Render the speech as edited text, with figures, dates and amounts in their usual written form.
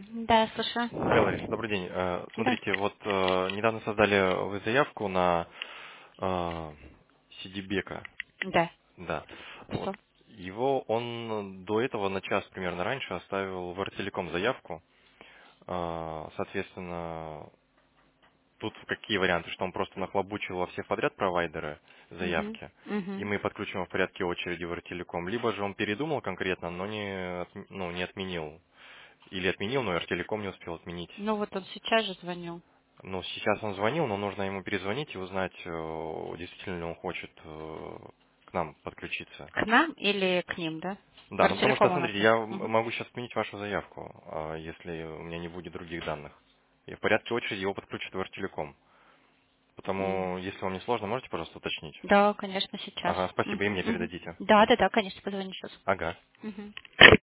Да, слушаю. Алло, Лариса, добрый день. Да. Смотрите, вот недавно создали вы заявку на Сидибека. Да. Да. Вот. Что? Он до этого на час примерно раньше оставил в Артелеком заявку. Соответственно, тут какие варианты, что он просто нахлобучил во всех подряд провайдеры Угу. заявки, и Угу. мы подключим его в порядке очереди в Артелеком, либо же он передумал конкретно, но не отменил. Или отменил, но Артелеком не успел отменить. Ну вот он сейчас же звонил. Ну, сейчас он звонил, но нужно ему перезвонить и узнать, действительно ли он хочет к нам подключиться. К нам или к ним, да? В Да, ну потому что, Артелеком у нас. смотрите, я Угу. могу сейчас отменить вашу заявку, если у меня не будет других данных. И в порядке очереди его подключат в Артелеком. Потому, если вам не сложно, можете, пожалуйста, уточнить? Да, конечно, сейчас. Ага, спасибо, и Угу. мне Угу. передадите. Да, да, да, конечно, позвоню сейчас. Ага. Угу.